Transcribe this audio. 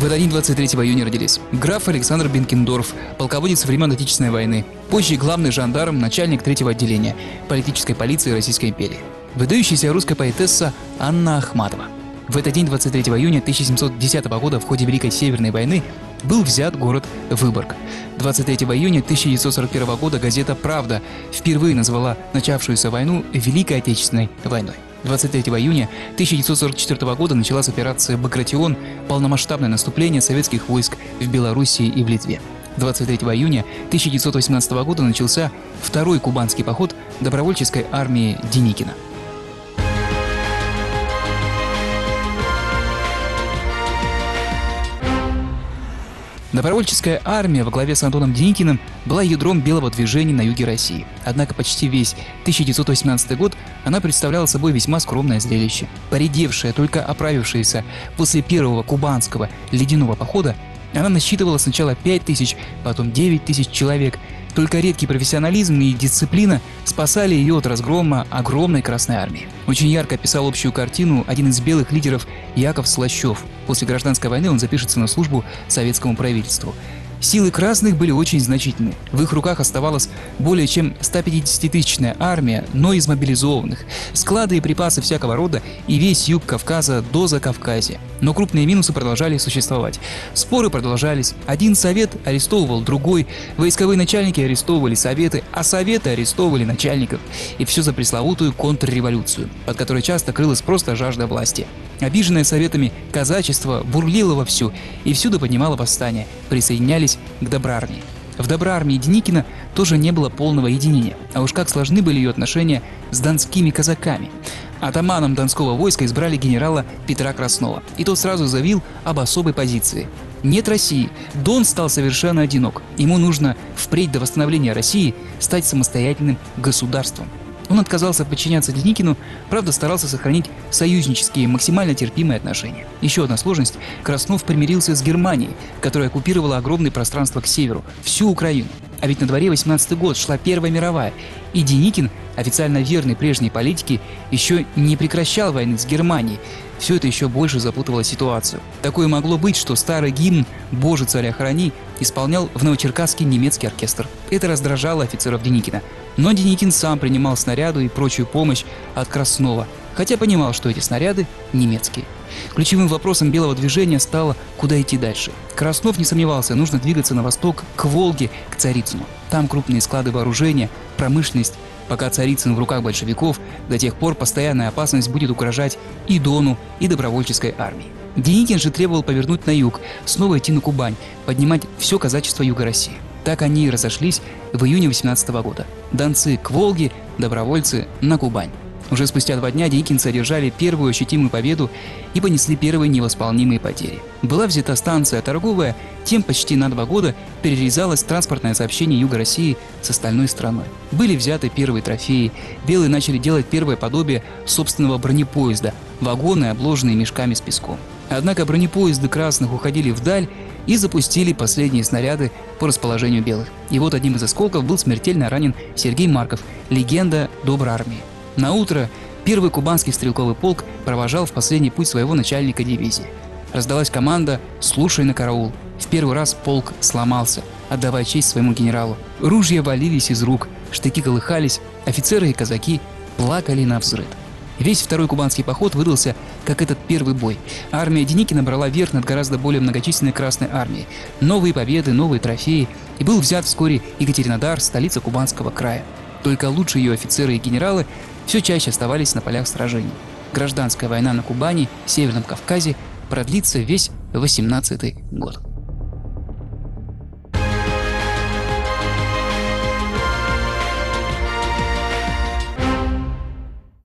этот день 23 июня родились граф Александр Бенкендорф, полководец времен Отечественной войны, позже главный жандарм, начальник 3-го отделения политической полиции Российской империи. Выдающаяся русская поэтесса Анна Ахматова. В этот день 23 июня 1710 года в ходе Великой Северной войны был взят город Выборг. 23 июня 1941 года газета «Правда» впервые назвала начавшуюся войну Великой Отечественной войной. 23 июня 1944 года началась операция «Багратион», полномасштабное наступление советских войск в Белоруссии и в Литве. 23 июня 1918 года начался второй кубанский поход добровольческой армии Деникина. Добровольческая армия во главе с Антоном Деникиным была ядром белого движения на юге России. Однако почти весь 1918 год она представляла собой весьма скромное зрелище. Поредевшая, только оправившаяся после первого кубанского ледяного похода, она насчитывала сначала 5000, потом 9000 человек. Только редкий профессионализм и дисциплина спасали ее от разгрома огромной Красной армии. Очень ярко описал общую картину один из белых лидеров Яков Слащев. После гражданской войны он запишется на службу советскому правительству. Силы красных были очень значительны. В их руках оставалась более чем 150-тысячная армия, но из мобилизованных, склады и припасы всякого рода и весь юг Кавказа до Закавказья. Но крупные минусы продолжали существовать. Споры продолжались. Один совет арестовывал другой, войсковые начальники арестовывали советы, а советы арестовывали начальников. И все за пресловутую контрреволюцию, под которой часто крылась просто жажда власти. Обиженное советами казачество бурлило вовсю и всюду поднимало восстание, присоединялись к Добрармии. В Добрармии Деникина тоже не было полного единения, а уж как сложны были ее отношения с донскими казаками. Атаманом донского войска избрали генерала Петра Краснова, и тот сразу заявил об особой позиции. Нет России, Дон стал совершенно одинок, ему нужно впредь до восстановления России стать самостоятельным государством. Он отказался подчиняться Деникину, правда старался сохранить союзнические, максимально терпимые отношения. Еще одна сложность – Краснов примирился с Германией, которая оккупировала огромное пространство к северу, всю Украину. А ведь на дворе 18-й год, шла Первая мировая, и Деникин, официально верный прежней политике, еще не прекращал войны с Германией. Все это еще больше запутывало ситуацию. Такое могло быть, что старый гимн «Боже, царя храни» исполнял в Новочеркасске немецкий оркестр. Это раздражало офицеров Деникина. Но Деникин сам принимал снаряды и прочую помощь от Краснова, хотя понимал, что эти снаряды немецкие. Ключевым вопросом белого движения стало, куда идти дальше. Краснов не сомневался, нужно двигаться на восток, к Волге, к Царицыну. Там крупные склады вооружения, промышленность. Пока Царицын в руках большевиков, до тех пор постоянная опасность будет угрожать и Дону, и добровольческой армии. Деникин же требовал повернуть на юг, снова идти на Кубань, поднимать все казачество юга России. Так они и разошлись в июне 18 года. Донцы к Волге, добровольцы на Кубань. Уже спустя 2 дня деникинцы одержали первую ощутимую победу и понесли первые невосполнимые потери. Была взята станция торговая, тем почти на 2 года перерезалось транспортное сообщение юга России с остальной страной. Были взяты первые трофеи, белые начали делать первое подобие собственного бронепоезда, вагоны, обложенные мешками с песком. Однако бронепоезды красных уходили вдаль и запустили последние снаряды по расположению белых. И вот одним из осколков был смертельно ранен Сергей Марков, легенда Добрармии. Наутро первый кубанский стрелковый полк провожал в последний путь своего начальника дивизии. Раздалась команда «Слушай на караул». В первый раз полк сломался, отдавая честь своему генералу. Ружья валились из рук, штыки колыхались, офицеры и казаки плакали навзрыд. Весь второй кубанский поход выдался, как этот первый бой. Армия Деникина брала верх над гораздо более многочисленной Красной армией. Новые победы, новые трофеи. И был взят вскоре Екатеринодар, столица Кубанского края. Только лучшие ее офицеры и генералы все чаще оставались на полях сражений. Гражданская война на Кубани, Северном Кавказе продлится весь 18-й год.